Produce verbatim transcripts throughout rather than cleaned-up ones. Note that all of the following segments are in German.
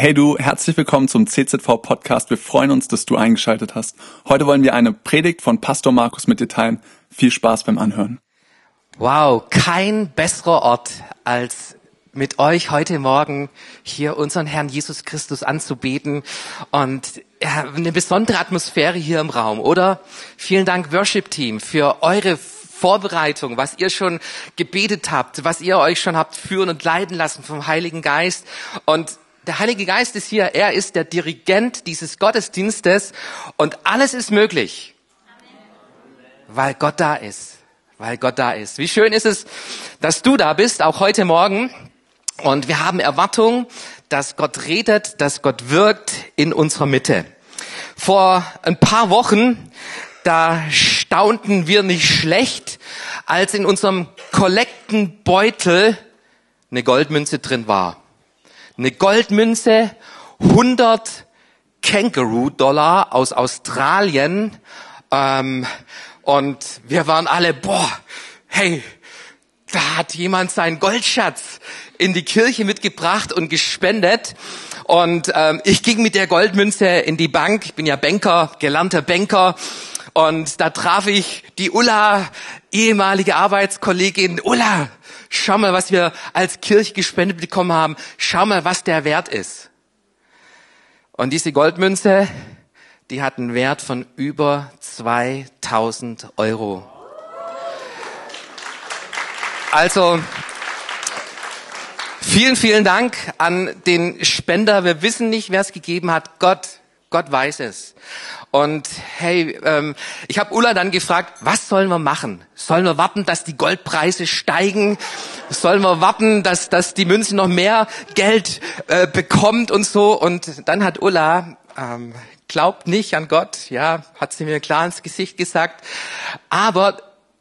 Hey du, herzlich willkommen zum C Z V-Podcast. Wir freuen uns, dass du eingeschaltet hast. Heute wollen wir eine Predigt von Pastor Markus mit dir teilen. Viel Spaß beim Anhören. Wow, kein besserer Ort, als mit euch heute Morgen hier unseren Herrn Jesus Christus anzubeten. Und ja, eine besondere Atmosphäre hier im Raum, oder? Vielen Dank, Worship-Team, für eure Vorbereitung, was ihr schon gebetet habt, was ihr euch schon habt führen und leiten lassen vom Heiligen Geist. Und der Heilige Geist ist hier, er ist der Dirigent dieses Gottesdienstes und alles ist möglich, weil Gott da ist, weil Gott da ist. Wie schön ist es, dass du da bist, auch heute Morgen. Und wir haben Erwartung, dass Gott redet, dass Gott wirkt in unserer Mitte. Vor ein paar Wochen, da staunten wir nicht schlecht, als in unserem Kollektenbeutel eine Goldmünze drin war. Eine Goldmünze, hundert Känguru-Dollar aus Australien. Ähm, und wir waren alle, boah, hey, da hat jemand seinen Goldschatz in die Kirche mitgebracht und gespendet. Und ähm, ich ging mit der Goldmünze in die Bank. Ich bin ja Banker, gelernter Banker. Und da traf ich die Ulla, ehemalige Arbeitskollegin. Ulla, schau mal, was wir als Kirche gespendet bekommen haben. Schau mal, was der Wert ist. Und diese Goldmünze, die hat einen Wert von über zweitausend Euro. Also, vielen, vielen Dank an den Spender. Wir wissen nicht, wer es gegeben hat. Gott, Gott weiß es. Und hey, ähm, ich habe Ulla dann gefragt, was sollen wir machen? Sollen wir warten, dass die Goldpreise steigen? Sollen wir warten, dass, dass die Münze noch mehr Geld äh, bekommt und so? Und dann hat Ulla, ähm, glaubt nicht an Gott, ja, hat sie mir klar ins Gesicht gesagt. Aber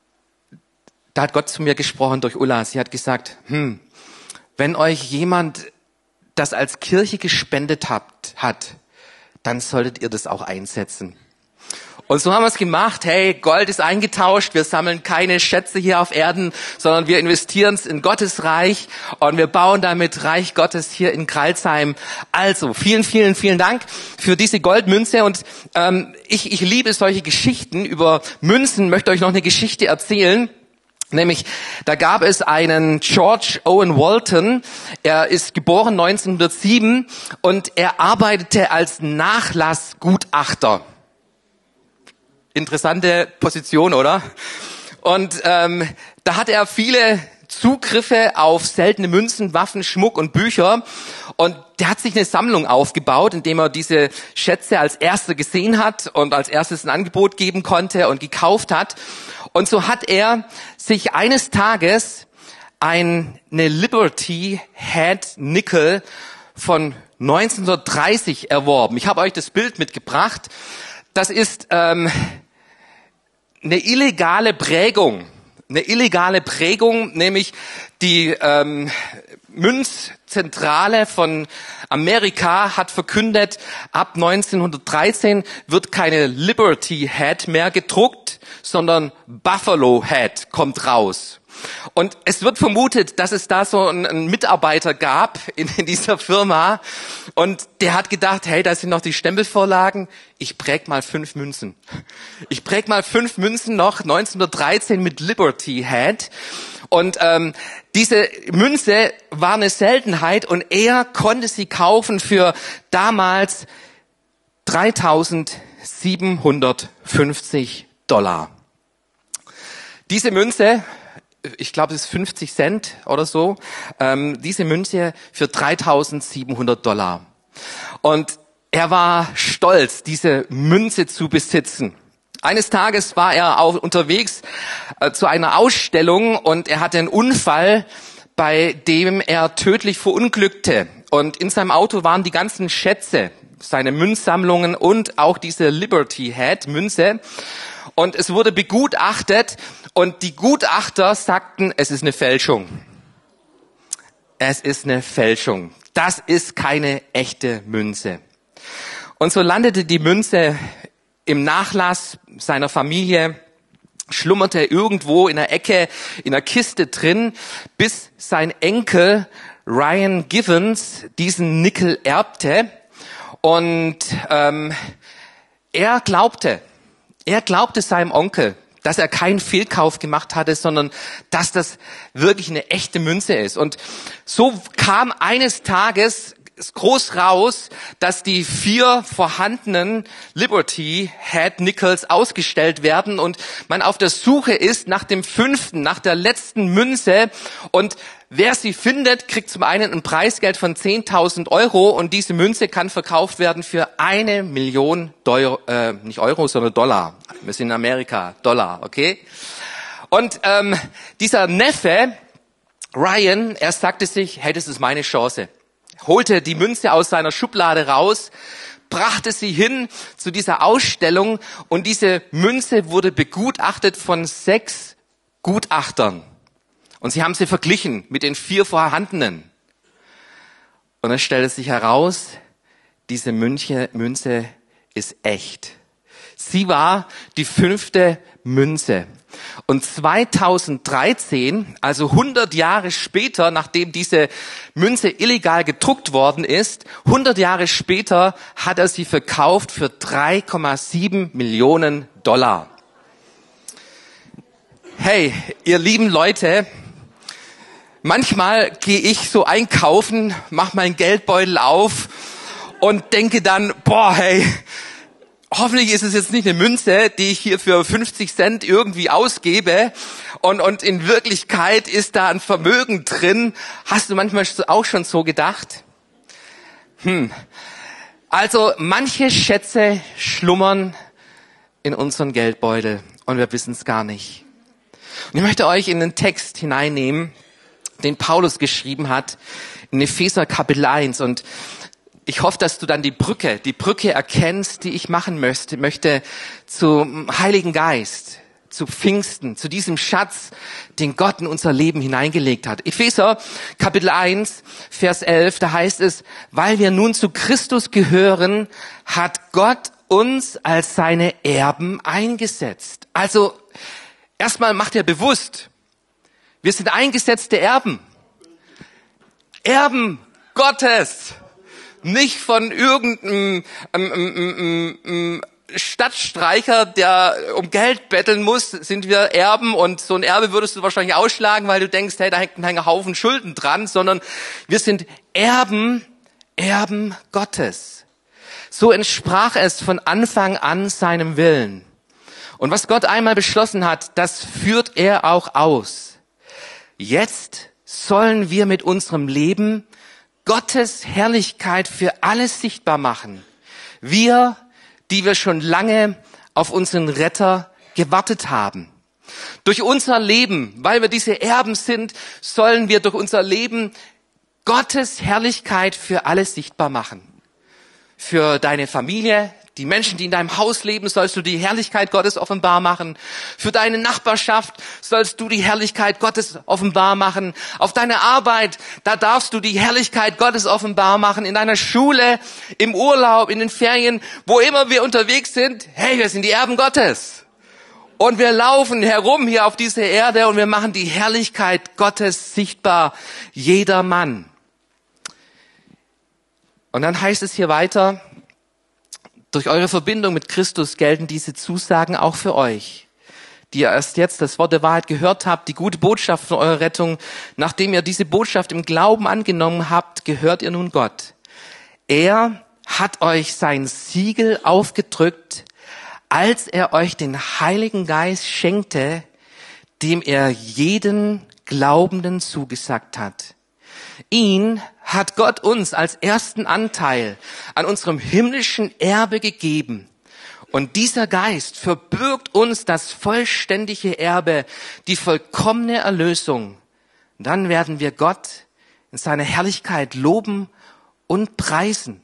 da hat Gott zu mir gesprochen durch Ulla. Sie hat gesagt, hm, wenn euch jemand das als Kirche gespendet habt, hat, dann solltet ihr das auch einsetzen. Und so haben wir es gemacht. Hey, Gold ist eingetauscht. Wir sammeln keine Schätze hier auf Erden, sondern wir investieren es in Gottes Reich und wir bauen damit Reich Gottes hier in Crailsheim. Also, vielen, vielen, vielen Dank für diese Goldmünze. Und ähm, ich, ich liebe solche Geschichten über Münzen. Möchte euch noch eine Geschichte erzählen. Nämlich, da gab es einen George Owen Walton, er ist geboren neunzehnhundertsieben und er arbeitete als Nachlassgutachter. Interessante Position, oder? Und ähm, da hat er viele Zugriffe auf seltene Münzen, Waffen, Schmuck und Bücher. Und der hat sich eine Sammlung aufgebaut, indem er diese Schätze als erster gesehen hat und als erstes ein Angebot geben konnte und gekauft hat. Und so hat er sich eines Tages eine Liberty Head Nickel von neunzehnhundertdreißig erworben. Ich habe euch das Bild mitgebracht. Das ist ähm, eine illegale Prägung. Eine illegale Prägung, nämlich die ähm, Münzzentrale von Amerika hat verkündet, ab neunzehnhundertdreizehn wird keine Liberty Head mehr gedruckt, sondern Buffalo Head kommt raus. Und es wird vermutet, dass es da so einen Mitarbeiter gab in, in dieser Firma und der hat gedacht, hey, da sind noch die Stempelvorlagen, ich präg mal fünf Münzen. Ich präg mal fünf Münzen noch, neunzehnhundertdreizehn mit Liberty Head. Und ähm, diese Münze war eine Seltenheit und er konnte sie kaufen für damals dreitausendsiebenhundertfünfzig Dollar. Diese Münze, ich glaube, es ist fünfzig Cent oder so, ähm, diese Münze für dreitausendsiebenhundert Dollar. Und er war stolz, diese Münze zu besitzen. Eines Tages war er auch unterwegs äh, zu einer Ausstellung und er hatte einen Unfall, bei dem er tödlich verunglückte. Und in seinem Auto waren die ganzen Schätze, seine Münzsammlungen und auch diese Liberty Head Münze. Und es wurde begutachtet und die Gutachter sagten, es ist eine Fälschung. Es ist eine Fälschung. Das ist keine echte Münze. Und so landete die Münze im Nachlass seiner Familie, schlummerte irgendwo in der Ecke, in der Kiste drin, bis sein Enkel Ryan Givens diesen Nickel erbte und ähm, er glaubte, er glaubte seinem Onkel, dass er keinen Fehlkauf gemacht hatte, sondern dass das wirklich eine echte Münze ist. Und so kam eines Tages groß raus, dass die vier vorhandenen Liberty Head Nickels ausgestellt werden und man auf der Suche ist nach dem fünften, nach der letzten Münze. Und wer sie findet, kriegt zum einen ein Preisgeld von zehntausend Euro und diese Münze kann verkauft werden für eine Million Euro, äh, nicht Euro, sondern Dollar. Wir sind in Amerika, Dollar, okay? Und ähm, dieser Neffe, Ryan, er sagte sich, hey, das ist meine Chance. Holte die Münze aus seiner Schublade raus, brachte sie hin zu dieser Ausstellung und diese Münze wurde begutachtet von sechs Gutachtern. Und sie haben sie verglichen mit den vier vorhandenen. Und es stellte sich heraus, diese Münche, Münze ist echt. Sie war die fünfte Münze. Und zweitausenddreizehn, also hundert Jahre später, nachdem diese Münze illegal gedruckt worden ist, hundert Jahre später hat er sie verkauft für drei Komma sieben Millionen Dollar. Hey, ihr lieben Leute, manchmal gehe ich so einkaufen, mache meinen Geldbeutel auf und denke dann, boah, hey, hoffentlich ist es jetzt nicht eine Münze, die ich hier für fünfzig Cent irgendwie ausgebe und, und in Wirklichkeit ist da ein Vermögen drin. Hast du manchmal auch schon so gedacht? Hm. Also manche Schätze schlummern in unseren Geldbeutel und wir wissen es gar nicht. Und ich möchte euch in den Text hineinnehmen, den Paulus geschrieben hat, in Epheser Kapitel eins und ich hoffe, dass du dann die Brücke, die Brücke erkennst, die ich machen möchte, möchte zum Heiligen Geist, zu Pfingsten, zu diesem Schatz, den Gott in unser Leben hineingelegt hat. Epheser Kapitel eins, Vers elf, da heißt es, weil wir nun zu Christus gehören, hat Gott uns als seine Erben eingesetzt. Also, erstmal macht er bewusst, wir sind eingesetzte Erben. Erben Gottes. Nicht von irgendeinem ähm, ähm, ähm, Stadtstreicher, der um Geld betteln muss, sind wir Erben und so ein Erbe würdest du wahrscheinlich ausschlagen, weil du denkst, hey, da hängt ein Haufen Schulden dran, sondern wir sind Erben, Erben Gottes. So entsprach es von Anfang an seinem Willen. Und was Gott einmal beschlossen hat, das führt er auch aus. Jetzt sollen wir mit unserem Leben Gottes Herrlichkeit für alles sichtbar machen. Wir, die wir schon lange auf unseren Retter gewartet haben. Durch unser Leben, weil wir diese Erben sind, sollen wir durch unser Leben Gottes Herrlichkeit für alles sichtbar machen. Für deine Familie, die Menschen, die in deinem Haus leben, sollst du die Herrlichkeit Gottes offenbar machen. Für deine Nachbarschaft sollst du die Herrlichkeit Gottes offenbar machen. Auf deiner Arbeit, da darfst du die Herrlichkeit Gottes offenbar machen. In deiner Schule, im Urlaub, in den Ferien, wo immer wir unterwegs sind. Hey, wir sind die Erben Gottes. Und wir laufen herum hier auf dieser Erde und wir machen die Herrlichkeit Gottes sichtbar. Jedermann. Und dann heißt es hier weiter, durch eure Verbindung mit Christus gelten diese Zusagen auch für euch, die ihr erst jetzt das Wort der Wahrheit gehört habt, die gute Botschaft von eurer Rettung. Nachdem ihr diese Botschaft im Glauben angenommen habt, gehört ihr nun Gott. Er hat euch sein Siegel aufgedrückt, als er euch den Heiligen Geist schenkte, dem er jeden Glaubenden zugesagt hat. Ihn hat Gott uns als ersten Anteil an unserem himmlischen Erbe gegeben. Und dieser Geist verbirgt uns das vollständige Erbe, die vollkommene Erlösung. Dann werden wir Gott in seiner Herrlichkeit loben und preisen.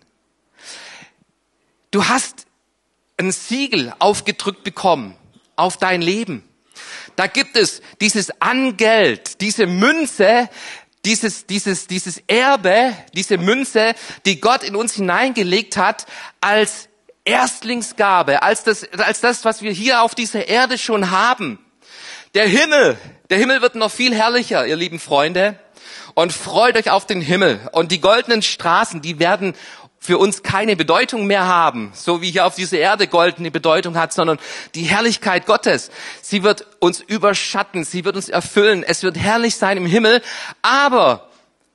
Du hast ein Siegel aufgedrückt bekommen auf dein Leben. Da gibt es dieses Angeld, diese Münze, Dieses, dieses, dieses Erbe, diese Münze, die Gott in uns hineingelegt hat, als Erstlingsgabe, als das, als das, was wir hier auf dieser Erde schon haben. Der Himmel, der Himmel wird noch viel herrlicher, ihr lieben Freunde. und freut euch auf den Himmel. Und die goldenen Straßen, die werden für uns keine Bedeutung mehr haben, so wie hier auf dieser Erde Gold eine Bedeutung hat, sondern die Herrlichkeit Gottes, sie wird uns überschatten, sie wird uns erfüllen, es wird herrlich sein im Himmel, aber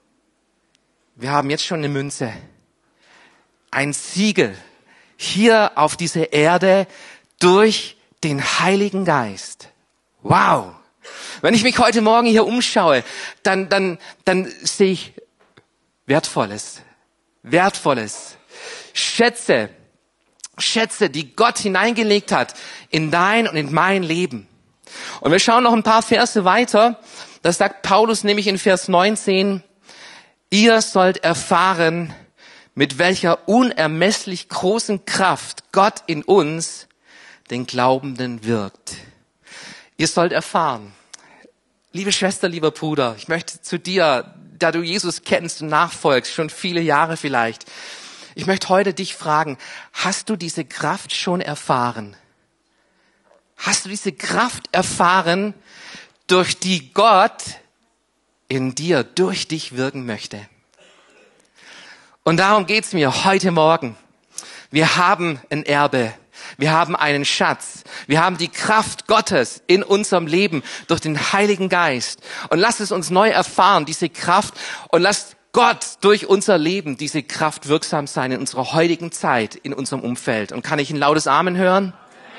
wir haben jetzt schon eine Münze, ein Siegel hier auf dieser Erde durch den Heiligen Geist. Wow! Wenn ich mich heute Morgen hier umschaue, dann, dann, dann sehe ich Wertvolles. Wertvolles. Schätze, Schätze, die Gott hineingelegt hat in dein und in mein Leben. Und wir schauen noch ein paar Verse weiter. Da sagt Paulus nämlich in Vers neunzehn, ihr sollt erfahren, mit welcher unermesslich großen Kraft Gott in uns, den Glaubenden, wirkt. Ihr sollt erfahren. Liebe Schwester, lieber Bruder, ich möchte zu dir, da du Jesus kennst und nachfolgst, schon viele Jahre vielleicht, ich möchte heute dich fragen, hast du diese Kraft schon erfahren? Hast du diese Kraft erfahren, durch die Gott in dir, durch dich wirken möchte? Und darum geht's mir heute Morgen. Wir haben ein Erbe. Wir haben einen Schatz. Wir haben die Kraft Gottes in unserem Leben durch den Heiligen Geist. Und lasst es uns neu erfahren, diese Kraft. Und lasst Gott durch unser Leben diese Kraft wirksam sein in unserer heutigen Zeit, in unserem Umfeld. Und kann ich ein lautes Amen hören?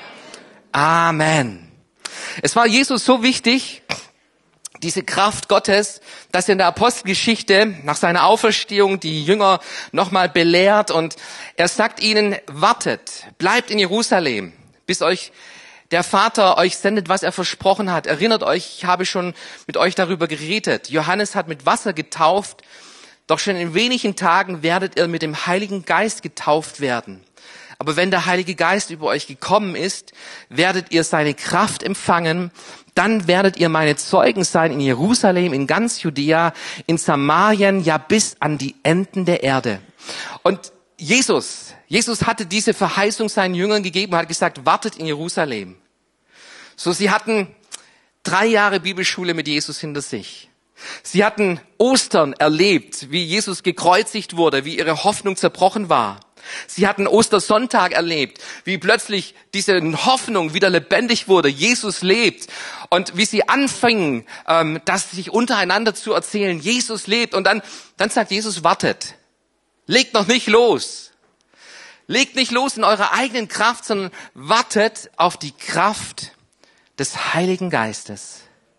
Amen. Es war Jesus so wichtig, diese Kraft Gottes, dass er in der Apostelgeschichte nach seiner Auferstehung die Jünger nochmal belehrt und er sagt ihnen, wartet, bleibt in Jerusalem, bis euch der Vater euch sendet, was er versprochen hat. Erinnert euch, ich habe schon mit euch darüber geredet. Johannes hat mit Wasser getauft, doch schon in wenigen Tagen werdet ihr mit dem Heiligen Geist getauft werden. Aber wenn der Heilige Geist über euch gekommen ist, werdet ihr seine Kraft empfangen. Dann werdet ihr meine Zeugen sein in Jerusalem, in ganz Judäa, in Samarien, ja bis an die Enden der Erde. Und Jesus, Jesus hatte diese Verheißung seinen Jüngern gegeben, hat gesagt, wartet in Jerusalem. So, sie hatten drei Jahre Bibelschule mit Jesus hinter sich. Sie hatten Ostern erlebt, wie Jesus gekreuzigt wurde, wie ihre Hoffnung zerbrochen war. Sie hatten Ostersonntag erlebt, wie plötzlich diese Hoffnung wieder lebendig wurde. Jesus lebt. Und wie sie anfingen, ähm, das sich untereinander zu erzählen. Jesus lebt. Und dann, dann sagt Jesus, wartet. Legt noch nicht los. Legt nicht los in eurer eigenen Kraft, sondern wartet auf die Kraft des Heiligen Geistes.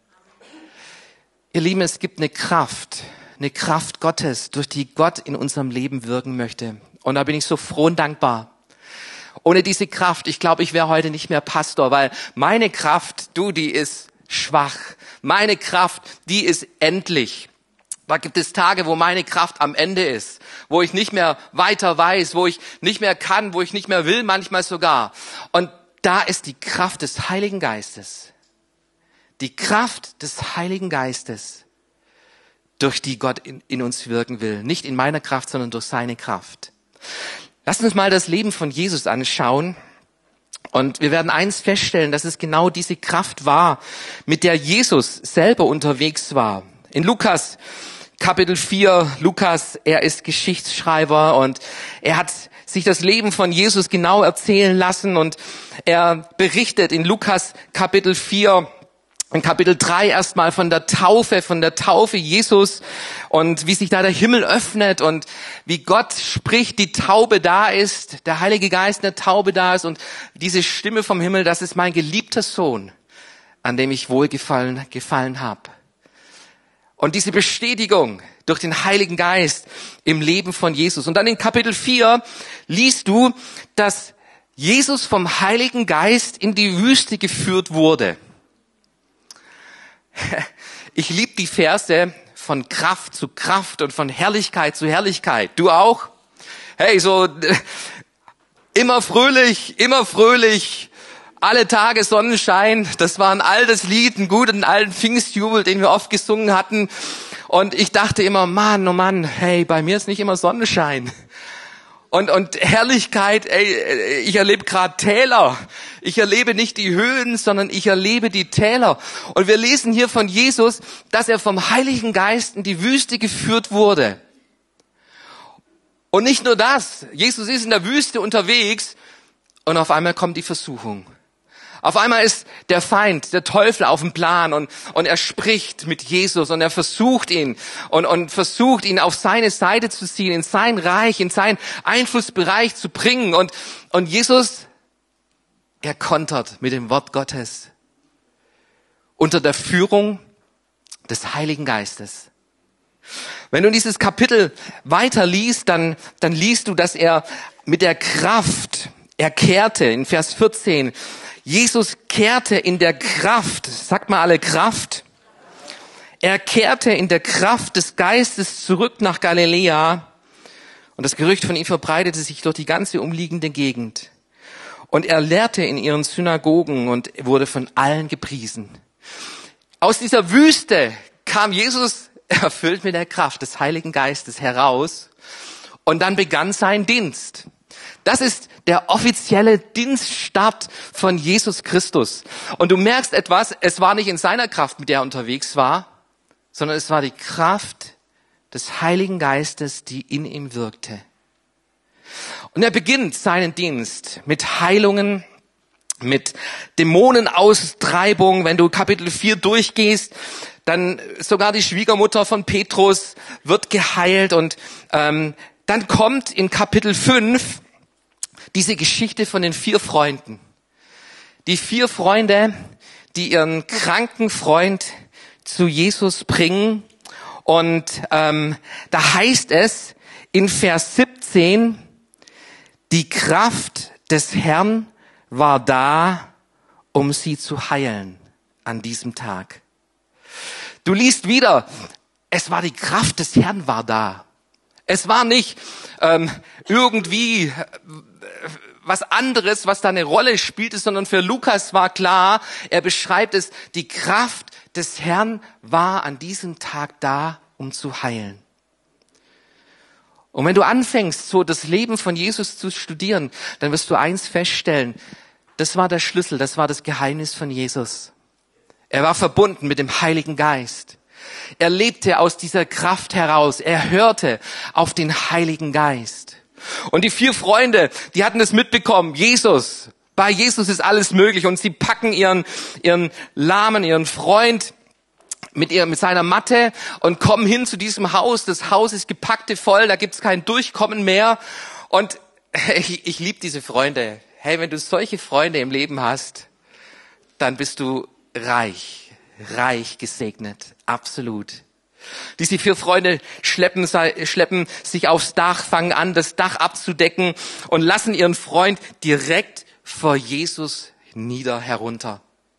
Ihr Lieben, es gibt eine Kraft, eine Kraft Gottes, durch die Gott in unserem Leben wirken möchte. Und da bin ich so froh und dankbar. Ohne diese Kraft, ich glaube, ich wäre heute nicht mehr Pastor, weil meine Kraft, du, die ist schwach. Meine Kraft, die ist endlich. Da gibt es Tage, wo meine Kraft am Ende ist, wo ich nicht mehr weiter weiß, wo ich nicht mehr kann, wo ich nicht mehr will, manchmal sogar. Und da ist die Kraft des Heiligen Geistes. Die Kraft des Heiligen Geistes, durch die Gott in, in uns wirken will. Nicht in meiner Kraft, sondern durch seine Kraft. Lasst uns mal das Leben von Jesus anschauen. Und wir werden eins feststellen, dass es genau diese Kraft war, mit der Jesus selber unterwegs war. In Lukas Kapitel vier, Lukas, er ist Geschichtsschreiber und er hat sich das Leben von Jesus genau erzählen lassen und er berichtet in Lukas Kapitel vier, in Kapitel drei erstmal von der Taufe, von der Taufe Jesus und wie sich da der Himmel öffnet und wie Gott spricht, die Taube da ist, der Heilige Geist in der Taube da ist und diese Stimme vom Himmel, das ist mein geliebter Sohn, an dem ich wohlgefallen gefallen habe. Und diese Bestätigung durch den Heiligen Geist im Leben von Jesus. Und dann in Kapitel vier liest du, dass Jesus vom Heiligen Geist in die Wüste geführt wurde. Ich liebe die Verse von Kraft zu Kraft und von Herrlichkeit zu Herrlichkeit. Du auch? Hey, so immer fröhlich, immer fröhlich, alle Tage Sonnenschein. Das war ein altes Lied, einen guten alten Pfingstjubel, den wir oft gesungen hatten. Und ich dachte immer, Mann, oh Mann, hey, bei mir ist nicht immer Sonnenschein. und, und Herrlichkeit, ey, ich erlebe gerade Täler. Ich erlebe nicht die Höhen, sondern ich erlebe die Täler. Und wir lesen hier von Jesus, dass er vom Heiligen Geist in die Wüste geführt wurde. Und nicht nur das, Jesus ist in der Wüste unterwegs und auf einmal kommt die Versuchung. Auf einmal ist der Feind, der Teufel auf dem Plan und, und er spricht mit Jesus und er versucht ihn und, und versucht ihn auf seine Seite zu ziehen, in sein Reich, in seinen Einflussbereich zu bringen. Und, und Jesus, er kontert mit dem Wort Gottes unter der Führung des Heiligen Geistes. Wenn du dieses Kapitel weiter liest, dann, dann liest du, dass er mit der Kraft, er kehrte in Vers vierzehn, Jesus kehrte in der Kraft, sagt mal alle Kraft, er kehrte in der Kraft des Geistes zurück nach Galiläa und das Gerücht von ihm verbreitete sich durch die ganze umliegende Gegend. Und er lehrte in ihren Synagogen und wurde von allen gepriesen. Aus dieser Wüste kam Jesus erfüllt mit der Kraft des Heiligen Geistes heraus und dann begann sein Dienst. Das ist der offizielle Dienststart von Jesus Christus. Und du merkst etwas, es war nicht in seiner Kraft, mit der er unterwegs war, sondern es war die Kraft des Heiligen Geistes, die in ihm wirkte. Und er beginnt seinen Dienst mit Heilungen, mit Dämonenaustreibung. Wenn du Kapitel vier durchgehst, dann sogar die Schwiegermutter von Petrus wird geheilt. Und ähm, dann kommt in Kapitel fünf diese Geschichte von den vier Freunden. Die vier Freunde, die ihren kranken Freund zu Jesus bringen. Und ähm, da heißt es in Vers siebzehn, die Kraft des Herrn war da, um sie zu heilen an diesem Tag. Du liest wieder, es war die Kraft des Herrn war da. Es war nicht ähm, irgendwie was anderes, was da eine Rolle spielte, sondern für Lukas war klar, er beschreibt es, die Kraft des Herrn war an diesem Tag da, um zu heilen. Und wenn du anfängst, so das Leben von Jesus zu studieren, dann wirst du eins feststellen, das war der Schlüssel, das war das Geheimnis von Jesus. Er war verbunden mit dem Heiligen Geist. Er lebte aus dieser Kraft heraus. Er hörte auf den Heiligen Geist. Und die vier Freunde, die hatten es mitbekommen. Jesus, bei Jesus ist alles möglich. Und sie packen ihren, ihren Lahmen, ihren Freund mit ihr, mit seiner Matte und kommen hin zu diesem Haus. Das Haus ist gepackte voll, da gibt's kein Durchkommen mehr. Und ich, ich liebe diese Freunde. Hey, wenn du solche Freunde im Leben hast, dann bist du reich, reich gesegnet, absolut. Diese vier Freunde schleppen, schleppen sich aufs Dach, fangen an, das Dach abzudecken und lassen ihren Freund direkt vor Jesus nieder herunter.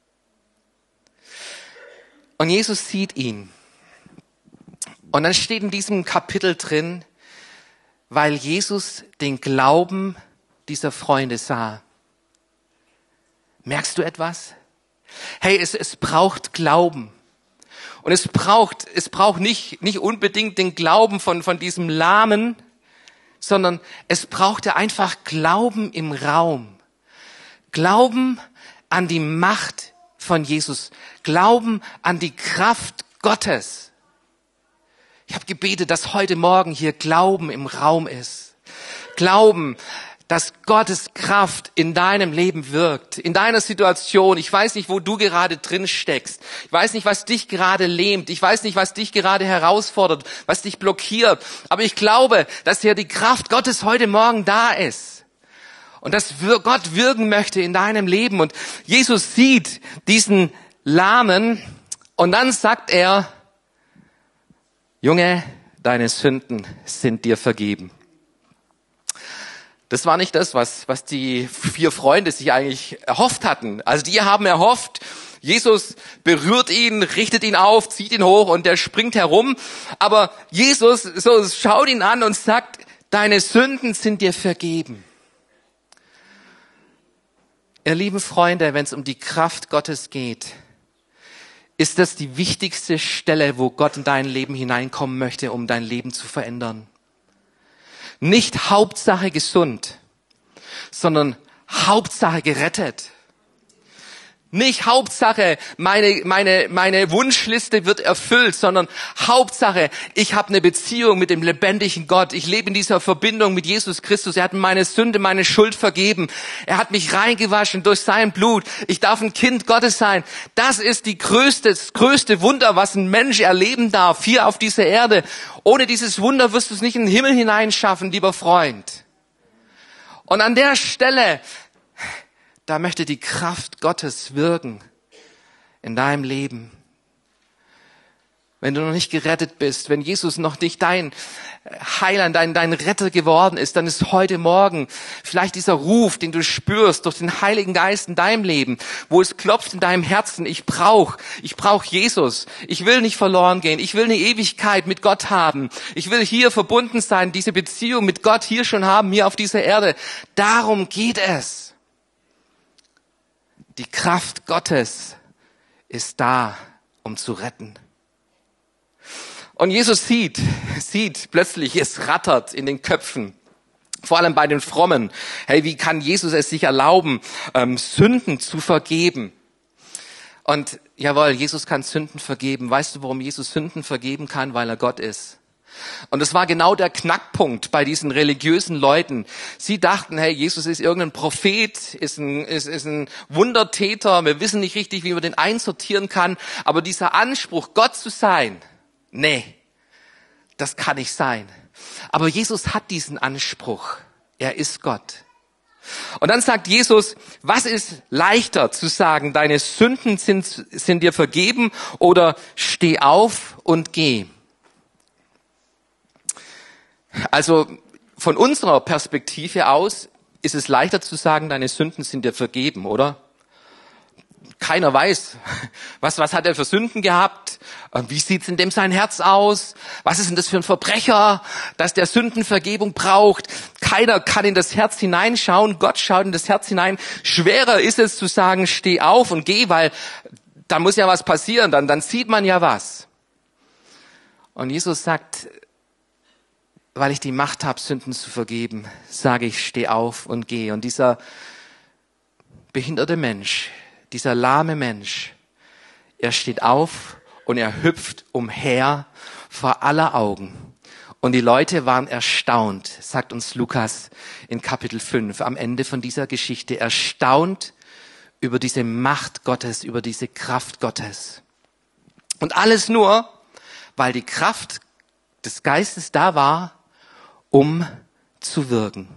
Und Jesus sieht ihn. Und dann steht in diesem Kapitel drin, weil Jesus den Glauben dieser Freunde sah. Merkst du etwas? Hey, es, es braucht Glauben. Und es braucht, es braucht nicht, nicht unbedingt den Glauben von, von diesem Lahmen, sondern es brauchte einfach Glauben im Raum. Glauben an die Macht von Jesus. Glauben an die Kraft Gottes. Ich habe gebetet, dass heute Morgen hier Glauben im Raum ist. Glauben, dass Gottes Kraft in deinem Leben wirkt, in deiner Situation. Ich weiß nicht, wo du gerade drin steckst. Ich weiß nicht, was dich gerade lähmt. Ich weiß nicht, was dich gerade herausfordert, was dich blockiert. Aber ich glaube, dass hier die Kraft Gottes heute Morgen da ist. Und dass Gott wirken möchte in deinem Leben. Und Jesus sieht diesen Lahmen und dann sagt er, Junge, deine Sünden sind dir vergeben. Das war nicht das, was, was die vier Freunde sich eigentlich erhofft hatten. Also die haben erhofft, Jesus berührt ihn, richtet ihn auf, zieht ihn hoch und der springt herum. Aber Jesus so schaut ihn an und sagt, deine Sünden sind dir vergeben. Ihr lieben Freunde, wenn es um die Kraft Gottes geht, ist das die wichtigste Stelle, wo Gott in dein Leben hineinkommen möchte, um dein Leben zu verändern. Nicht Hauptsache gesund, sondern Hauptsache gerettet. Nicht Hauptsache, meine, meine, meine Wunschliste wird erfüllt, sondern Hauptsache, ich habe eine Beziehung mit dem lebendigen Gott. Ich lebe in dieser Verbindung mit Jesus Christus. Er hat mir meine Sünde, meine Schuld vergeben. Er hat mich reingewaschen durch sein Blut. Ich darf ein Kind Gottes sein. Das ist die größte, das größte Wunder, was ein Mensch erleben darf, hier auf dieser Erde. Ohne dieses Wunder wirst du es nicht in den Himmel hineinschaffen, lieber Freund. Und an der Stelle, da möchte die Kraft Gottes wirken in deinem Leben. Wenn du noch nicht gerettet bist, wenn Jesus noch nicht dein Heiland, dein, dein Retter geworden ist, dann ist heute Morgen vielleicht dieser Ruf, den du spürst durch den Heiligen Geist in deinem Leben, wo es klopft in deinem Herzen, ich brauche, ich brauche Jesus. Ich will nicht verloren gehen. Ich will eine Ewigkeit mit Gott haben. Ich will hier verbunden sein, diese Beziehung mit Gott hier schon haben, hier auf dieser Erde. Darum geht es. Die Kraft Gottes ist da, um zu retten. Und Jesus sieht, sieht plötzlich, es rattert in den Köpfen, vor allem bei den Frommen. Hey, wie kann Jesus es sich erlauben, ähm, Sünden zu vergeben? Und jawohl, Jesus kann Sünden vergeben. Weißt du, warum Jesus Sünden vergeben kann? Weil er Gott ist. Und das war genau der Knackpunkt bei diesen religiösen Leuten. Sie dachten, hey, Jesus ist irgendein Prophet, ist ein, ist, ist ein Wundertäter. Wir wissen nicht richtig, wie man den einsortieren kann. Aber dieser Anspruch, Gott zu sein, nee, das kann nicht sein. Aber Jesus hat diesen Anspruch. Er ist Gott. Und dann sagt Jesus, was ist leichter zu sagen, deine Sünden sind, sind dir vergeben oder steh auf und geh? Also von unserer Perspektive aus ist es leichter zu sagen, deine Sünden sind dir vergeben, oder? Keiner weiß, was, was hat er für Sünden gehabt? Wie sieht's in dem sein Herz aus? Was ist denn das für ein Verbrecher, dass der Sündenvergebung braucht? Keiner kann in das Herz hineinschauen. Gott schaut in das Herz hinein. Schwerer ist es zu sagen, steh auf und geh, weil da muss ja was passieren. Dann, dann sieht man ja was. Und Jesus sagt, weil ich die Macht habe, Sünden zu vergeben, sage ich, steh auf und geh. Und dieser behinderte Mensch, dieser lahme Mensch, er steht auf und er hüpft umher vor aller Augen. Und die Leute waren erstaunt, sagt uns Lukas in Kapitel fünf, am Ende von dieser Geschichte, erstaunt über diese Macht Gottes, über diese Kraft Gottes. Und alles nur, weil die Kraft des Geistes da war, um zu wirken.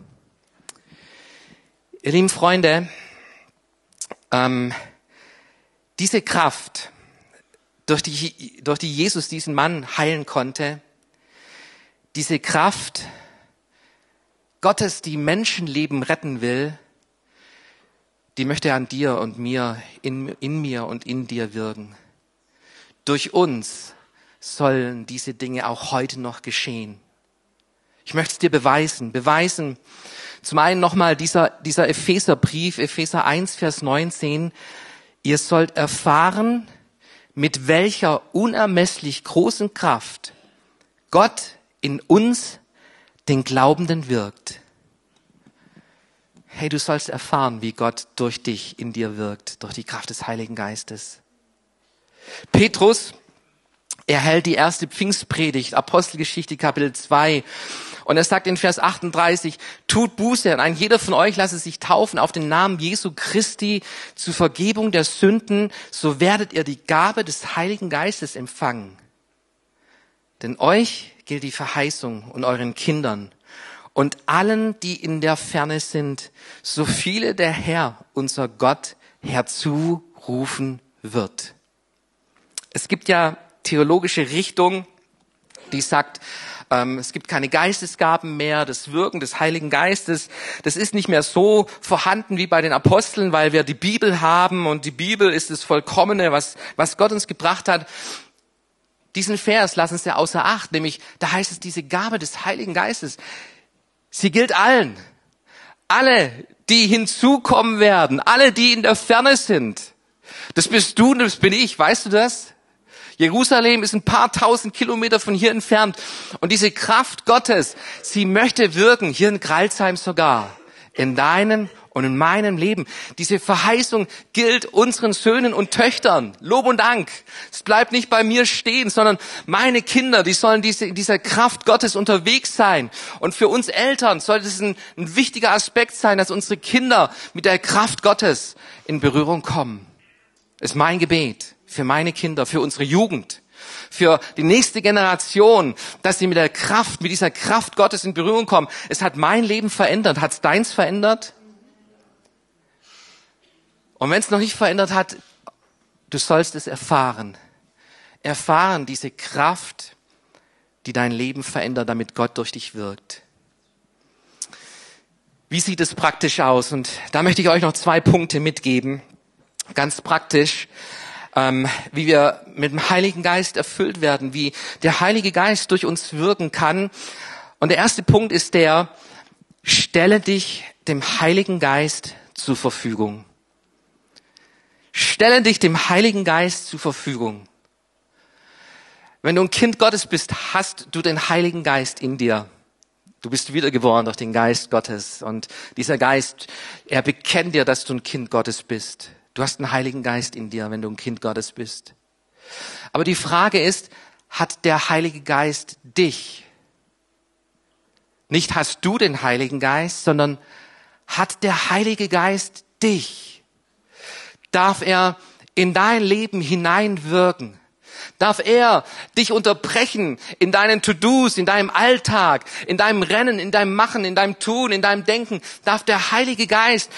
Ihr lieben Freunde, ähm, diese Kraft, durch die, durch die Jesus diesen Mann heilen konnte, diese Kraft Gottes, die Menschenleben retten will, die möchte an dir und mir, in, in mir und in dir wirken. Durch uns sollen diese Dinge auch heute noch geschehen. Ich möchte es dir beweisen. Beweisen. Zum einen nochmal dieser, dieser Epheserbrief, Epheser eins, Vers neunzehn. Ihr sollt erfahren, mit welcher unermesslich großen Kraft Gott in uns, den Glaubenden, wirkt. Hey, du sollst erfahren, wie Gott durch dich in dir wirkt, durch die Kraft des Heiligen Geistes. Petrus, er hält die erste Pfingstpredigt, Apostelgeschichte Kapitel zwei. Und er sagt in Vers achtunddreißig, tut Buße und ein jeder von euch lasse sich taufen auf den Namen Jesu Christi zur Vergebung der Sünden, so werdet ihr die Gabe des Heiligen Geistes empfangen. Denn euch gilt die Verheißung und euren Kindern und allen, die in der Ferne sind, so viele der Herr, unser Gott, herzurufen wird. Es gibt ja theologische Richtung, die sagt, ähm, es gibt keine Geistesgaben mehr, das Wirken des Heiligen Geistes, das ist nicht mehr so vorhanden wie bei den Aposteln, weil wir die Bibel haben und die Bibel ist das Vollkommene, was, was Gott uns gebracht hat. Diesen Vers lassen Sie außer Acht, nämlich da heißt es, diese Gabe des Heiligen Geistes, sie gilt allen. Alle, die hinzukommen werden, alle, die in der Ferne sind. Das bist du und das bin ich, weißt du das? Jerusalem ist ein paar tausend Kilometer von hier entfernt. Und diese Kraft Gottes, sie möchte wirken, hier in Crailsheim sogar, in deinem und in meinem Leben. Diese Verheißung gilt unseren Söhnen und Töchtern. Lob und Dank. Es bleibt nicht bei mir stehen, sondern meine Kinder, die sollen diese, in dieser Kraft Gottes unterwegs sein. Und für uns Eltern sollte es ein, ein wichtiger Aspekt sein, dass unsere Kinder mit der Kraft Gottes in Berührung kommen. Das ist mein Gebet für meine Kinder, für unsere Jugend, für die nächste Generation, dass sie mit der Kraft, mit dieser Kraft Gottes in Berührung kommen. Es hat mein Leben verändert. Hat es deins verändert? Und wenn es noch nicht verändert hat, du sollst es erfahren. Erfahren diese Kraft, die dein Leben verändert, damit Gott durch dich wirkt. Wie sieht es praktisch aus? Und da möchte ich euch noch zwei Punkte mitgeben. Ganz praktisch, ähm, wie wir mit dem Heiligen Geist erfüllt werden, wie der Heilige Geist durch uns wirken kann. Und der erste Punkt ist der, stelle dich dem Heiligen Geist zur Verfügung. Stelle dich dem Heiligen Geist zur Verfügung. Wenn du ein Kind Gottes bist, hast du den Heiligen Geist in dir. Du bist wiedergeboren durch den Geist Gottes. Und dieser Geist, er bekennt dir, dass du ein Kind Gottes bist. Du hast einen Heiligen Geist in dir, wenn du ein Kind Gottes bist. Aber die Frage ist, hat der Heilige Geist dich? Nicht hast du den Heiligen Geist, sondern hat der Heilige Geist dich? Darf er in dein Leben hineinwirken? Darf er dich unterbrechen in deinen To-Dos, in deinem Alltag, in deinem Rennen, in deinem Machen, in deinem Tun, in deinem Denken? Darf der Heilige Geist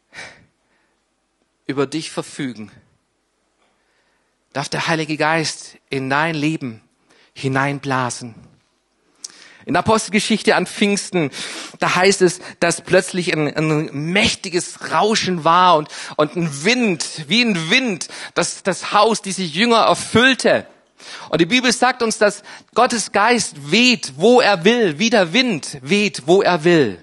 über dich verfügen? Darf der Heilige Geist in dein Leben hineinblasen? In der Apostelgeschichte an Pfingsten, da heißt es, dass plötzlich ein, ein mächtiges Rauschen war und, und ein Wind, wie ein Wind, das das Haus, diese Jünger erfüllte. Und die Bibel sagt uns, dass Gottes Geist weht, wo er will, wie der Wind weht, wo er will.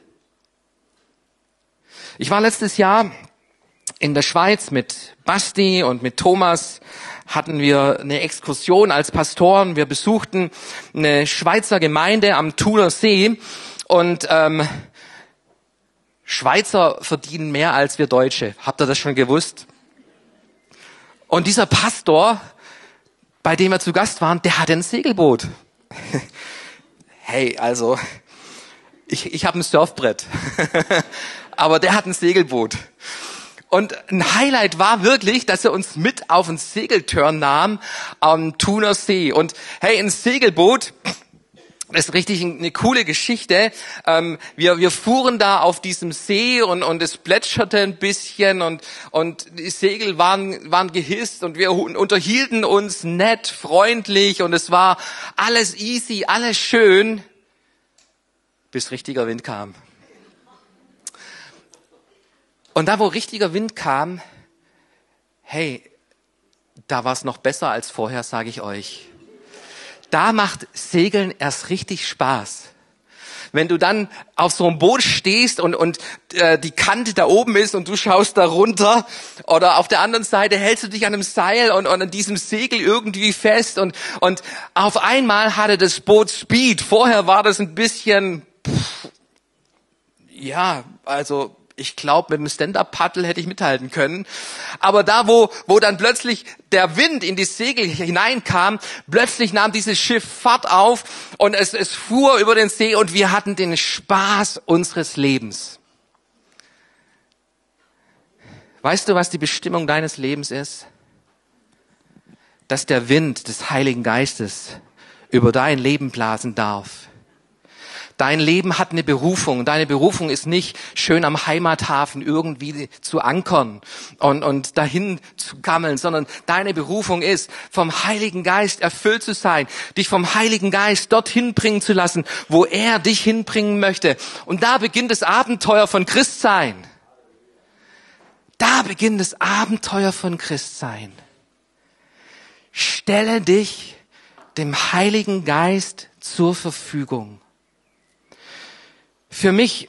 Ich war letztes Jahr in der Schweiz mit Basti und mit Thomas, hatten wir eine Exkursion als Pastoren. Wir besuchten eine Schweizer Gemeinde am Thuner See und ähm, Schweizer verdienen mehr als wir Deutsche. Habt ihr das schon gewusst? Und dieser Pastor, bei dem wir zu Gast waren, der hatte ein Segelboot. Hey, also ich, ich habe ein Surfbrett, aber der hat ein Segelboot. Und ein Highlight war wirklich, dass er uns mit auf einen Segeltörn nahm am Thuner See. Und hey, ein Segelboot, das ist richtig eine coole Geschichte. Ähm, wir, wir fuhren da auf diesem See und, und es plätscherte ein bisschen und, und die Segel waren, waren gehisst und wir unterhielten uns nett, freundlich und es war alles easy, alles schön, bis richtiger Wind kam. Und da, wo richtiger Wind kam, hey, da war es noch besser als vorher, sage ich euch. Da macht Segeln erst richtig Spaß. Wenn du dann auf so einem Boot stehst und, und äh, die Kante da oben ist und du schaust da runter oder auf der anderen Seite hältst du dich an einem Seil und, und an diesem Segel irgendwie fest und, und auf einmal hatte das Boot Speed. Vorher war das ein bisschen, pff, ja, also ich glaube, mit dem Stand-Up-Paddle hätte ich mithalten können. Aber da, wo, wo dann plötzlich der Wind in die Segel hineinkam, plötzlich nahm dieses Schiff Fahrt auf und es, es fuhr über den See und wir hatten den Spaß unseres Lebens. Weißt du, was die Bestimmung deines Lebens ist? Dass der Wind des Heiligen Geistes über dein Leben blasen darf. Dein Leben hat eine Berufung. Deine Berufung ist nicht schön am Heimathafen irgendwie zu ankern und, und dahin zu gammeln, sondern deine Berufung ist, vom Heiligen Geist erfüllt zu sein, dich vom Heiligen Geist dorthin bringen zu lassen, wo er dich hinbringen möchte. Und da beginnt das Abenteuer von Christsein. Da beginnt das Abenteuer von Christsein. Stelle dich dem Heiligen Geist zur Verfügung. Für mich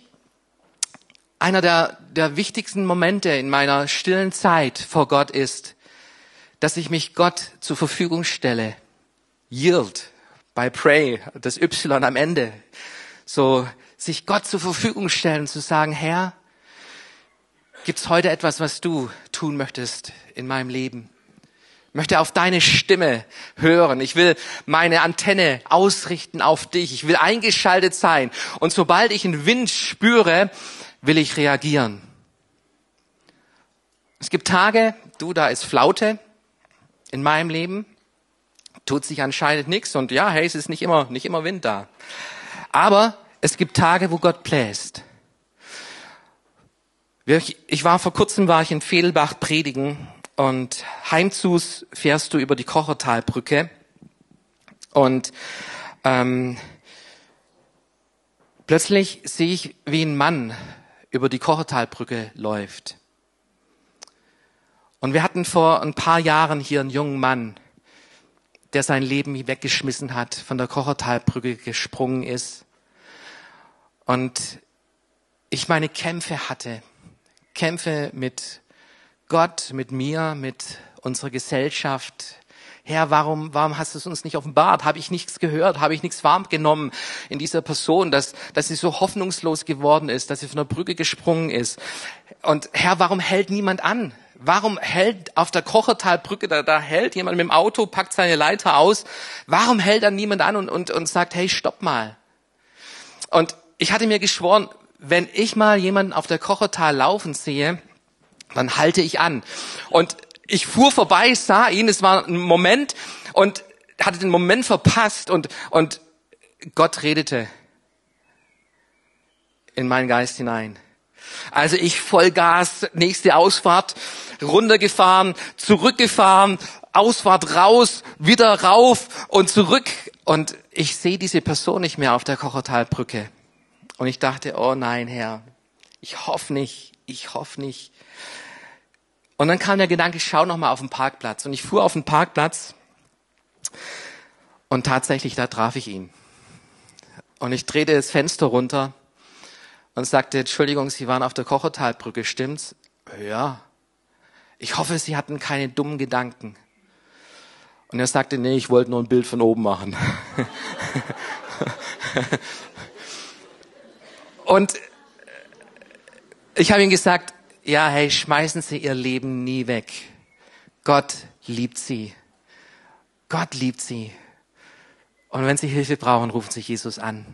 einer der, der wichtigsten Momente in meiner stillen Zeit vor Gott ist, dass ich mich Gott zur Verfügung stelle. Yield, by pray, das Y am Ende. So, sich Gott zur Verfügung stellen und zu sagen, Herr, gibt's heute etwas, was du tun möchtest in meinem Leben? Ich möchte auf deine Stimme hören. Ich will meine Antenne ausrichten auf dich. Ich will eingeschaltet sein. Und sobald ich einen Wind spüre, will ich reagieren. Es gibt Tage, du, da ist Flaute in meinem Leben. Tut sich anscheinend nichts. Und ja, hey, es ist nicht immer, nicht immer Wind da. Aber es gibt Tage, wo Gott bläst. Ich war vor kurzem war ich in Vedelbach predigen und heimzu fährst du über die Kochertalbrücke und ähm, plötzlich sehe ich, wie ein Mann über die Kochertalbrücke läuft. Und wir hatten vor ein paar Jahren hier einen jungen Mann, der sein Leben weggeschmissen hat, von der Kochertalbrücke gesprungen ist und ich meine Kämpfe hatte. Kämpfe mit Gott, mit mir, mit unserer Gesellschaft. Herr, warum, warum hast du es uns nicht offenbart? Habe ich nichts gehört? Habe ich nichts wahrgenommen in dieser Person, dass, dass sie so hoffnungslos geworden ist, dass sie von der Brücke gesprungen ist? Und Herr, warum hält niemand an? Warum hält auf der Kochertalbrücke, da, da hält jemand mit dem Auto, packt seine Leiter aus. Warum hält dann niemand an und, und, und sagt, hey, stopp mal? Und ich hatte mir geschworen, wenn ich mal jemanden auf der Kochertal laufen sehe, dann halte ich an. Und ich fuhr vorbei, sah ihn, es war ein Moment und hatte den Moment verpasst und, und Gott redete in meinen Geist hinein. Also ich Vollgas, nächste Ausfahrt, runtergefahren, zurückgefahren, Ausfahrt raus, wieder rauf und zurück. Und ich sehe diese Person nicht mehr auf der Kochertalbrücke. Und ich dachte, oh nein, Herr, ich hoffe nicht, ich hoffe nicht. Und dann kam der Gedanke, ich schau noch mal auf den Parkplatz. Und ich fuhr auf den Parkplatz und tatsächlich, da traf ich ihn. Und ich drehte das Fenster runter und sagte, Entschuldigung, Sie waren auf der Kochertalbrücke, stimmt's? Ja. Ich hoffe, Sie hatten keine dummen Gedanken. Und er sagte, nee, ich wollte nur ein Bild von oben machen. Und ich habe ihm gesagt, ja, hey, schmeißen Sie Ihr Leben nie weg. Gott liebt Sie. Gott liebt Sie. Und wenn Sie Hilfe brauchen, rufen Sie Jesus an.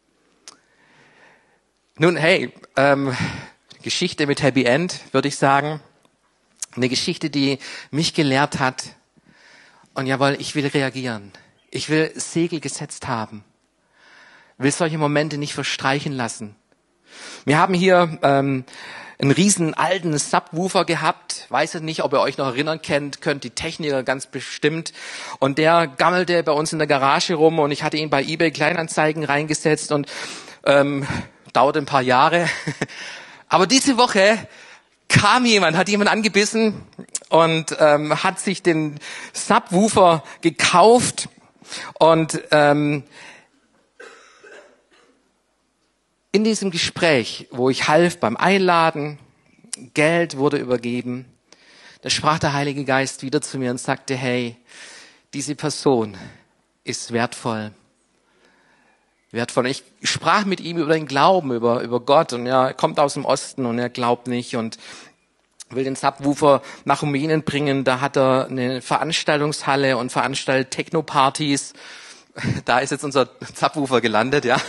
Nun, hey, ähm, Geschichte mit Happy End, würde ich sagen. Eine Geschichte, die mich gelehrt hat. Und jawohl, ich will reagieren. Ich will Segel gesetzt haben. Will solche Momente nicht verstreichen lassen. Wir haben hier ähm, einen riesen alten Subwoofer gehabt. Weiß ich nicht, ob ihr euch noch erinnern könnt, könnt die Techniker ganz bestimmt. Und der gammelte bei uns in der Garage rum und ich hatte ihn bei eBay Kleinanzeigen reingesetzt und ähm, dauerte ein paar Jahre. Aber diese Woche kam jemand, hat jemand angebissen und ähm, hat sich den Subwoofer gekauft und ähm, in diesem Gespräch, wo ich half beim Einladen, Geld wurde übergeben, da sprach der Heilige Geist wieder zu mir und sagte, hey, diese Person ist wertvoll. Wertvoll. Ich sprach mit ihm über den Glauben, über, über Gott und er kommt aus dem Osten und er glaubt nicht und will den Subwoofer nach Rumänien bringen. Da hat er eine Veranstaltungshalle und veranstaltet Techno-Partys. Da ist jetzt unser Subwoofer gelandet, ja.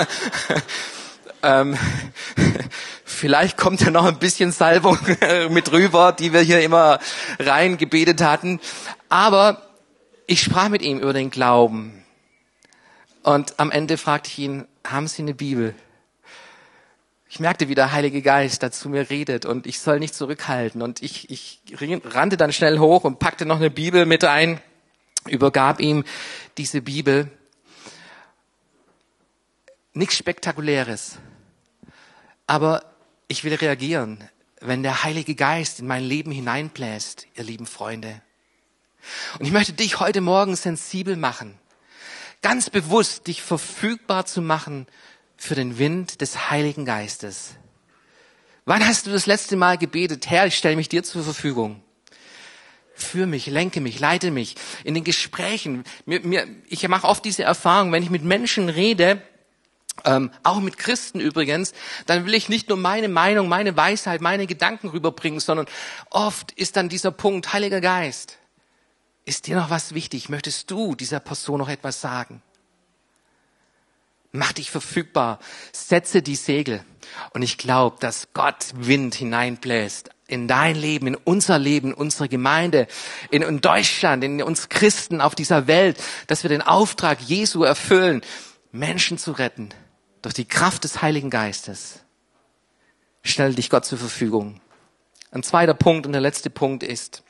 Ähm, vielleicht kommt ja noch ein bisschen Salbung mit rüber, die wir hier immer reingebetet hatten. Aber ich sprach mit ihm über den Glauben. Und am Ende fragte ich ihn, haben Sie eine Bibel? Ich merkte, wie der Heilige Geist da zu mir redet und ich soll nicht zurückhalten. Und ich, ich rannte dann schnell hoch und packte noch eine Bibel mit ein, übergab ihm diese Bibel. Nichts Spektakuläres. Aber ich will reagieren, wenn der Heilige Geist in mein Leben hineinbläst, ihr lieben Freunde. Und ich möchte dich heute Morgen sensibel machen, ganz bewusst dich verfügbar zu machen für den Wind des Heiligen Geistes. Wann hast du das letzte Mal gebetet, Herr, ich stelle mich dir zur Verfügung? Führ mich, lenke mich, leite mich in den Gesprächen. Mir, mir, ich mache oft diese Erfahrung, wenn ich mit Menschen rede, ähm, auch mit Christen übrigens, dann will ich nicht nur meine Meinung, meine Weisheit, meine Gedanken rüberbringen, sondern oft ist dann dieser Punkt, Heiliger Geist, ist dir noch was wichtig? Möchtest du dieser Person noch etwas sagen? Mach dich verfügbar, setze die Segel. Und ich glaube, dass Gott Wind hineinbläst in dein Leben, in unser Leben, in unsere Gemeinde, in, in Deutschland, in uns Christen auf dieser Welt, dass wir den Auftrag Jesu erfüllen, Menschen zu retten durch die Kraft des Heiligen Geistes. Stell dich Gott zur Verfügung. Ein zweiter Punkt und der letzte Punkt ist,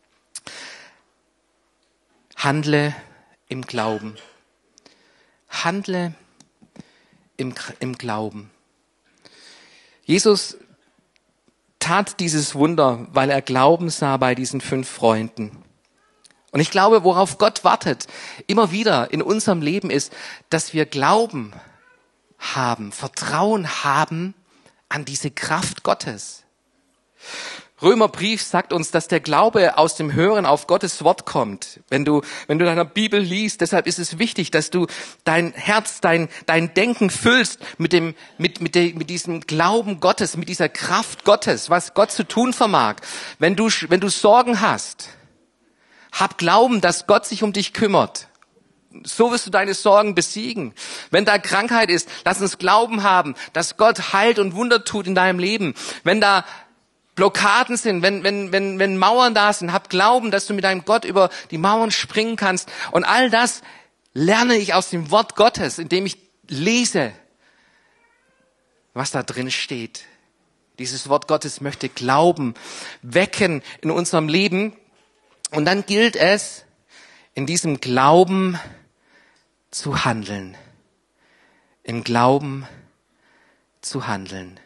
handle im Glauben. Handle im, im Glauben. Jesus tat dieses Wunder, weil er Glauben sah bei diesen fünf Freunden. Und ich glaube, worauf Gott wartet, immer wieder in unserem Leben ist, dass wir Glauben haben, Vertrauen haben an diese Kraft Gottes. Römerbrief sagt uns, dass der Glaube aus dem Hören auf Gottes Wort kommt. Wenn du, wenn du deine Bibel liest, deshalb ist es wichtig, dass du dein Herz, dein, dein Denken füllst mit dem, mit, mit, de, mit diesem Glauben Gottes, mit dieser Kraft Gottes, was Gott zu tun vermag. Wenn du, wenn du Sorgen hast, hab Glauben, dass Gott sich um dich kümmert. So wirst du deine Sorgen besiegen. Wenn da Krankheit ist, lass uns Glauben haben, dass Gott heilt und Wunder tut in deinem Leben. Wenn da Blockaden sind, wenn, wenn, wenn, wenn Mauern da sind, hab Glauben, dass du mit deinem Gott über die Mauern springen kannst. Und all das lerne ich aus dem Wort Gottes, indem ich lese, was da drin steht. Dieses Wort Gottes möchte Glauben wecken in unserem Leben. Und dann gilt es, in diesem Glauben zu handeln. Im Glauben zu handeln.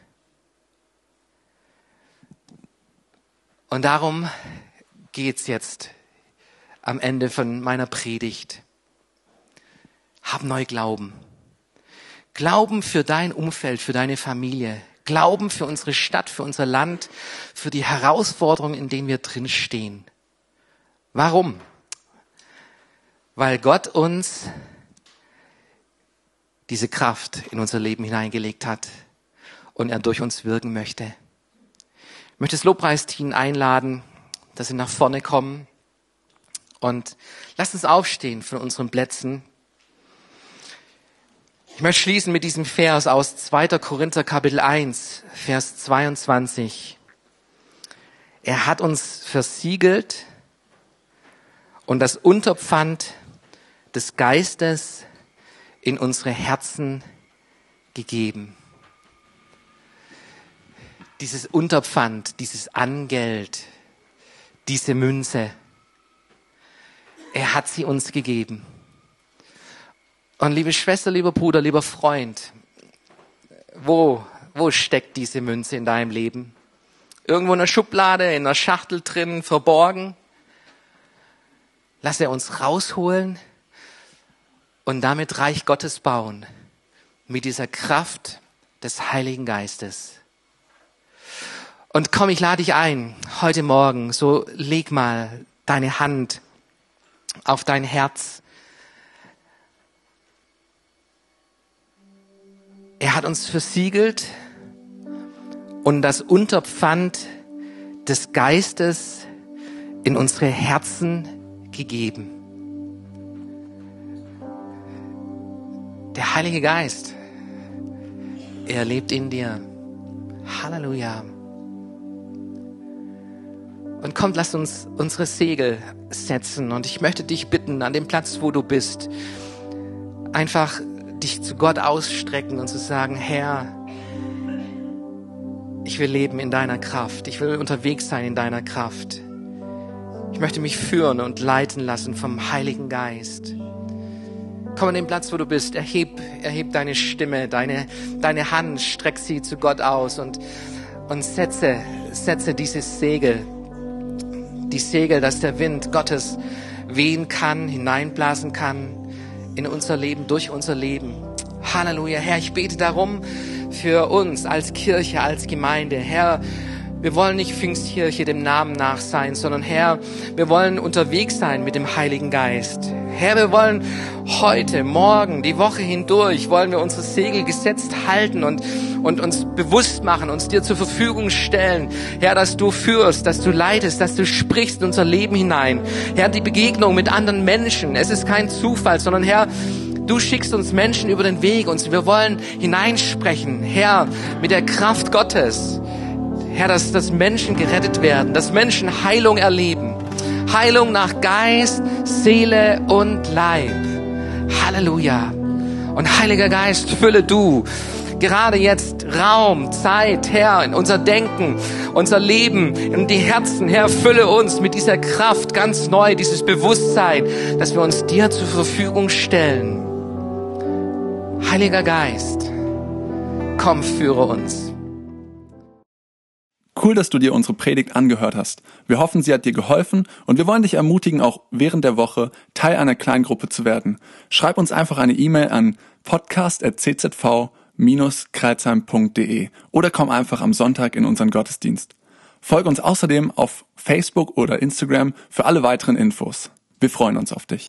Und darum geht's jetzt am Ende von meiner Predigt. Hab neu Glauben. Glauben für dein Umfeld, für deine Familie. Glauben für unsere Stadt, für unser Land, für die Herausforderungen, in denen wir drin stehen. Warum? Weil Gott uns diese Kraft in unser Leben hineingelegt hat und er durch uns wirken möchte. Ich möchte das Lobpreisteam einladen, dass sie nach vorne kommen und lasst uns aufstehen von unseren Plätzen. Ich möchte schließen mit diesem Vers aus zweiter Korinther Kapitel eins, Vers zweiundzwanzig. Er hat uns versiegelt und das Unterpfand des Geistes in unsere Herzen gegeben. Dieses Unterpfand, dieses Angeld, diese Münze, er hat sie uns gegeben. Und liebe Schwester, lieber Bruder, lieber Freund, wo, wo steckt diese Münze in deinem Leben? Irgendwo in der Schublade, in der Schachtel drin, verborgen? Lass er uns rausholen und damit Reich Gottes bauen, mit dieser Kraft des Heiligen Geistes. Und komm, ich lade dich ein, heute Morgen, so leg mal deine Hand auf dein Herz. Er hat uns versiegelt und das Unterpfand des Geistes in unsere Herzen gegeben. Der Heilige Geist, er lebt in dir. Halleluja. Und kommt, lasst uns unsere Segel setzen. Und ich möchte dich bitten, an dem Platz, wo du bist, einfach dich zu Gott ausstrecken und zu sagen, Herr, ich will leben in deiner Kraft. Ich will unterwegs sein in deiner Kraft. Ich möchte mich führen und leiten lassen vom Heiligen Geist. Komm an den Platz, wo du bist. Erheb, erheb deine Stimme, deine, deine Hand, streck sie zu Gott aus und, und setze, setze dieses Segel. Die Segel, dass der Wind Gottes wehen kann, hineinblasen kann in unser Leben, durch unser Leben. Halleluja. Herr, ich bete darum für uns als Kirche, als Gemeinde. Herr, wir wollen nicht Pfingstkirche dem Namen nach sein, sondern Herr, wir wollen unterwegs sein mit dem Heiligen Geist. Herr, wir wollen heute, morgen, die Woche hindurch, wollen wir unsere Segel gesetzt halten und, und uns bewusst machen, uns dir zur Verfügung stellen. Herr, dass du führst, dass du leitest, dass du sprichst in unser Leben hinein. Herr, die Begegnung mit anderen Menschen, es ist kein Zufall, sondern Herr, du schickst uns Menschen über den Weg und wir wollen hineinsprechen, Herr, mit der Kraft Gottes. Herr, dass, dass Menschen gerettet werden, dass Menschen Heilung erleben. Heilung nach Geist, Seele und Leib. Halleluja. Und Heiliger Geist, fülle du gerade jetzt Raum, Zeit, Herr, in unser Denken, unser Leben, in die Herzen. Herr, fülle uns mit dieser Kraft ganz neu, dieses Bewusstsein, dass wir uns dir zur Verfügung stellen. Heiliger Geist, komm, führe uns. Cool, dass du dir unsere Predigt angehört hast. Wir hoffen, sie hat dir geholfen und wir wollen dich ermutigen, auch während der Woche Teil einer Kleingruppe zu werden. Schreib uns einfach eine E-Mail an podcast at c z v dash kreilsheim punkt d e oder komm einfach am Sonntag in unseren Gottesdienst. Folge uns außerdem auf Facebook oder Instagram für alle weiteren Infos. Wir freuen uns auf dich.